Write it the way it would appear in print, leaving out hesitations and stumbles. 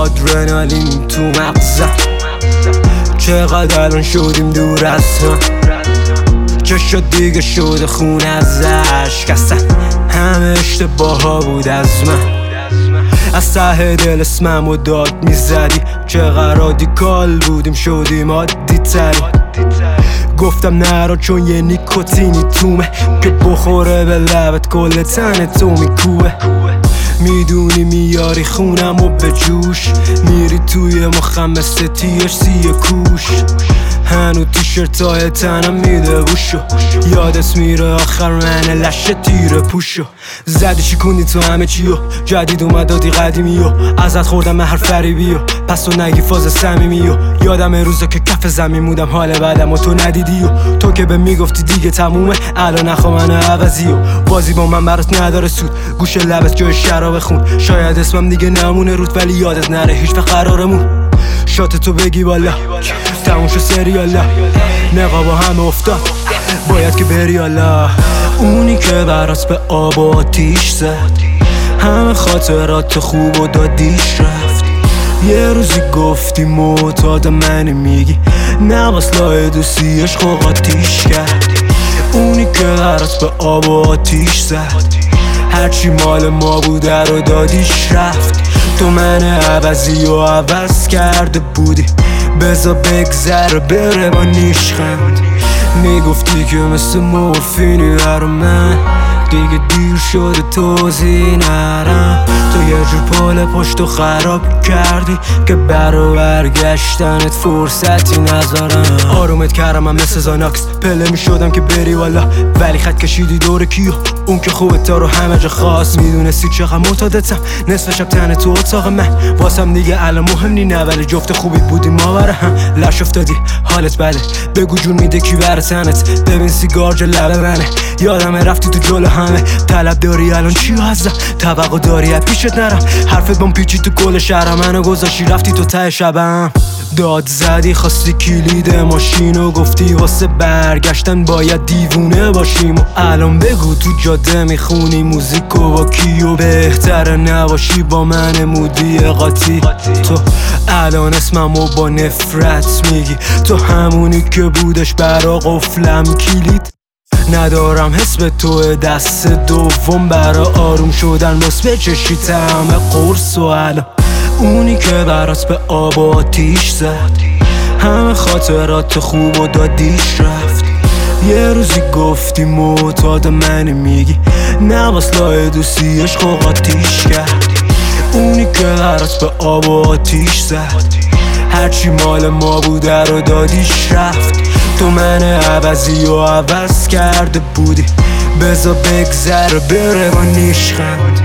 آدرنالین تو مغزم، چقدر الان شدیم دور از هم، چه شد دیگه شده خون از عشق، اصلا همه اشتباه ها بود از من. از ته دل اسمم و داد میزدی، چقدر رادیکال بودیم شدیم عادی تری. گفتم نرا چون یه نیکوتینی تومه که بخوره به لبت کل تن تو میکوه. میدونی میاری خونم و به جوش، میری توی مخم مثل THC کوش. هنو تیشرتای تنم میده بوشو، یادت میره آخر من لشه تیره پوشو. زدی شکوندی تو همه چیو، جدید اومد دادی قدیمیو، ازت خوردم من هر فریبیو، پس تو نگی فاز صمیمیو. یادم روزا که کف زمین بودم حال بعدم و تو ندیدیو، تو که به میگفتی دیگه تمومه الان نخوا من عوضیو. بازی با من برات نداره سود، گوش لبت جای شراب خون، شاید اسمم دیگه نمونه روت ولی یادت نره هیچ وقت قرارمون. شات تو بگی بالا تموم شو سریالا، نقابا همه افتاد باید که بری حالا. اونی که برات به آب و آتیش زد، همه خاطرات خوب و دادیش رفت. یه روزی گفتی معتاد منی، میگی نباس لای دوستی عشق و قاطیش کرد. اونی که برات به آب و آتیش زد، هرچی مال ما بوده رو دادیش رفت. تو من عوضی و عوض کرده بودی، بذار بگذر بره با نیشخند. میگفتی که مثل مورفینی برا من، دیگه دیر شده توضیح نرم. تو یه جور پل پشت و خراب کردی که برا برگشتنت فرصتی نذارم. آرومت کردم من مثل زاناکس، پله میشدم که بری والا، ولی خط کشیدی دور کیو، اون که خوبه تا رو همه جا خواست. میدونستی چقدر معتادتم، نصف شب تنه تو اتاق من، واسم دیگه الان مهم نی نه، ولی جفت خوبی بودی ما برا هم. لش افتادی حالت بده، بگو جون میده کی بر تنت، ببین سیگار جا لب منه، یادم رفتی تو جلو همه. طلب داری الان چیو ازم، توقع داری از پیشت نرم، حرفت بام پیچی تو کل شهرم، منو گذاشتی رفتی تو ته شبم. داد زدی خواستی کلید ماشینو، گفتی واسه برگشتن باید دیوونه باشیم. و الان بگو تو جاده میخونی موزیکو با کیو، بهتره نباشی با من مودی قاطی. تو الان اسممو با نفرت میگی، تو همونی که بودش برا قفلم کلید. ندارم حس به تو دست دوم، برا آروم شدن باس بچشی طعم قرص. و الان اونی که برات به آب و آتیش زد، همه خاطرات خوب و دادیش رفت. یه روزی گفتی معتاد منی، میگی نباس لای دوستی عشق و قاطیش کرد. اونی که برات به آب و آتیش زد، هرچی مال ما بوده رو دادیش رفت. تو من عوضی و عوض کرده بودی، بذار بگذر بره با نیشخند.